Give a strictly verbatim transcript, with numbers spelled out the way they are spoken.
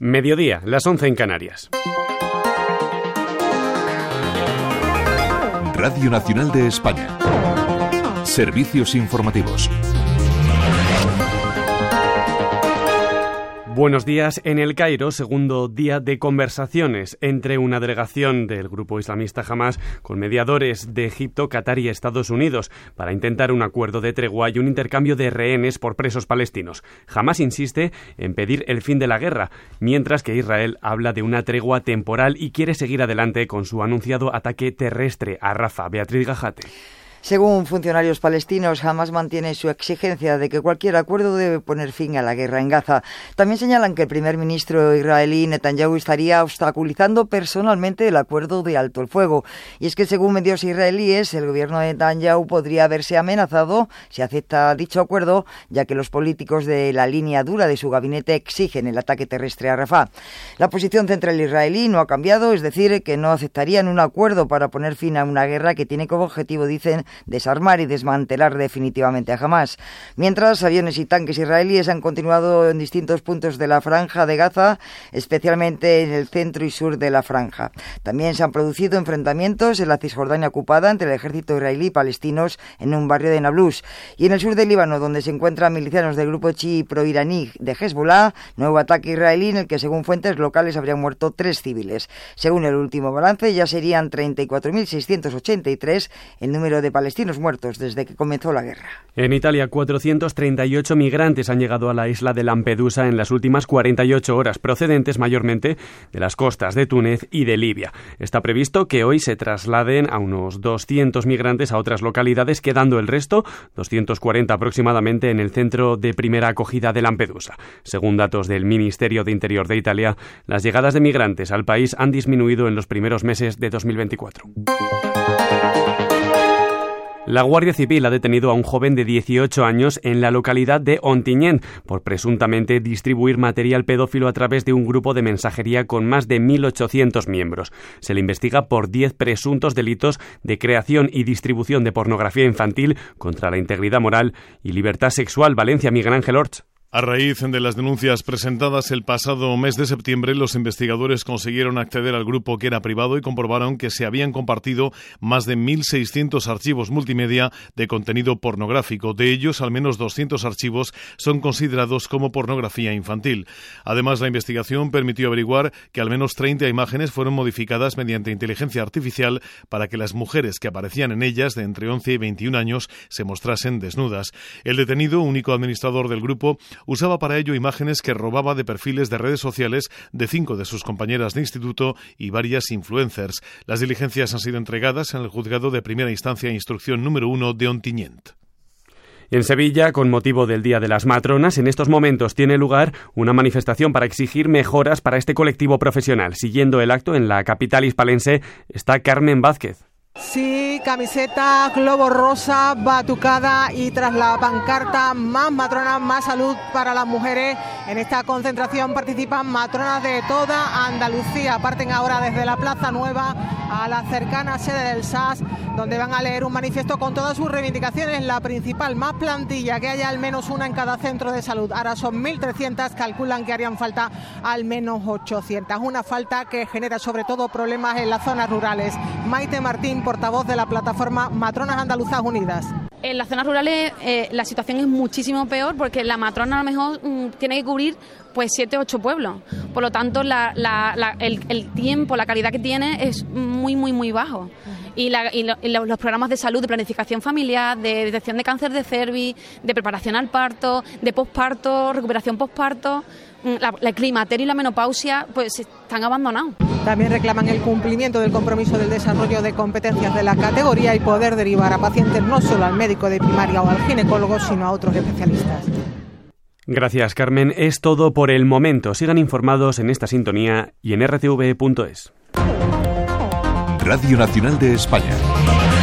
Mediodía, las once en Canarias. Radio Nacional de España. Servicios informativos. Buenos días. En El Cairo, segundo día de conversaciones entre una delegación del grupo islamista Hamás con mediadores de Egipto, Qatar y Estados Unidos para intentar un acuerdo de tregua y un intercambio de rehenes por presos palestinos. Hamás insiste en pedir el fin de la guerra, mientras que Israel habla de una tregua temporal y quiere seguir adelante con su anunciado ataque terrestre a Rafah. Beatriz Gajate. Según funcionarios palestinos, Hamás mantiene su exigencia de que cualquier acuerdo debe poner fin a la guerra en Gaza. También señalan que el primer ministro israelí Netanyahu estaría obstaculizando personalmente el acuerdo de alto el fuego. Y es que, según medios israelíes, el gobierno de Netanyahu podría verse amenazado si acepta dicho acuerdo, ya que los políticos de la línea dura de su gabinete exigen el ataque terrestre a Rafah. La posición central israelí no ha cambiado, es decir, que no aceptarían un acuerdo para poner fin a una guerra que tiene como objetivo, dicen, desarmar y desmantelar definitivamente a Hamás. Mientras, aviones y tanques israelíes han continuado en distintos puntos de la franja de Gaza, especialmente en el centro y sur de la franja. También se han producido enfrentamientos en la Cisjordania ocupada entre el ejército israelí y palestinos en un barrio de Nablus. Y en el sur del Líbano, donde se encuentran milicianos del grupo chií proiraní de Hezbollah, nuevo ataque israelí en el que, según fuentes locales, habrían muerto tres civiles. Según el último balance, ya serían treinta y cuatro mil seiscientos ochenta y tres el número de palestinos muertos desde que comenzó la guerra. En Italia, cuatrocientos treinta y ocho migrantes han llegado a la isla de Lampedusa en las últimas cuarenta y ocho horas, procedentes mayormente de las costas de Túnez y de Libia. Está previsto que hoy se trasladen a unos doscientos migrantes a otras localidades, quedando el resto, doscientos cuarenta aproximadamente, en el centro de primera acogida de Lampedusa. Según datos del Ministerio de Interior de Italia, las llegadas de migrantes al país han disminuido en los primeros meses de dos mil veinticuatro. La Guardia Civil ha detenido a un joven de dieciocho años en la localidad de Ontinyent por presuntamente distribuir material pedófilo a través de un grupo de mensajería con más de mil ochocientos miembros. Se le investiga por diez presuntos delitos de creación y distribución de pornografía infantil contra la integridad moral y libertad sexual. Valencia, Miguel Ángel Orts. A raíz de las denuncias presentadas el pasado mes de septiembre, los investigadores consiguieron acceder al grupo, que era privado, y comprobaron que se habían compartido más de mil seiscientos archivos multimedia de contenido pornográfico. De ellos, al menos doscientos archivos son considerados como pornografía infantil. Además, la investigación permitió averiguar que al menos treinta imágenes fueron modificadas mediante inteligencia artificial para que las mujeres que aparecían en ellas, de entre once y veintiún años, se mostrasen desnudas. El detenido, único administrador del grupo, usaba para ello imágenes que robaba de perfiles de redes sociales de cinco de sus compañeras de instituto y varias influencers. Las diligencias han sido entregadas en el juzgado de primera instancia e instrucción número uno de Ontinyent. En Sevilla, con motivo del Día de las Matronas, en estos momentos tiene lugar una manifestación para exigir mejoras para este colectivo profesional. Siguiendo el acto en la capital hispalense está Carmen Vázquez. Sí, camiseta, globo rosa, batucada y tras la pancarta "Más matronas, más salud para las mujeres". En esta concentración participan matronas de toda Andalucía. Parten ahora desde la Plaza Nueva a la cercana sede del S A S, donde van a leer un manifiesto con todas sus reivindicaciones. La principal, más plantilla, que haya al menos una en cada centro de salud. Ahora son mil trescientas, calculan que harían falta al menos ochocientas. Una falta que genera sobre todo problemas en las zonas rurales. Maite Martín, portavoz de la plataforma Matronas Andaluzas Unidas. En las zonas rurales eh, la situación es muchísimo peor, porque la matrona a lo mejor mm, tiene que cubrir pues siete, ocho pueblos. Por lo tanto, la, la, la, el, el tiempo, la calidad que tiene es muy, muy, muy bajo. Y, la, y, lo, y los programas de salud, de planificación familiar, de detección de cáncer de cervix, de preparación al parto, de posparto, recuperación posparto, la, la climaterio y la menopausia, pues están abandonados. También reclaman el cumplimiento del compromiso del desarrollo de competencias de la categoría y poder derivar a pacientes no solo al médico de primaria o al ginecólogo, sino a otros especialistas. Gracias, Carmen. Es todo por el momento. Sigan informados en esta sintonía y en r t v punto es. Radio Nacional de España.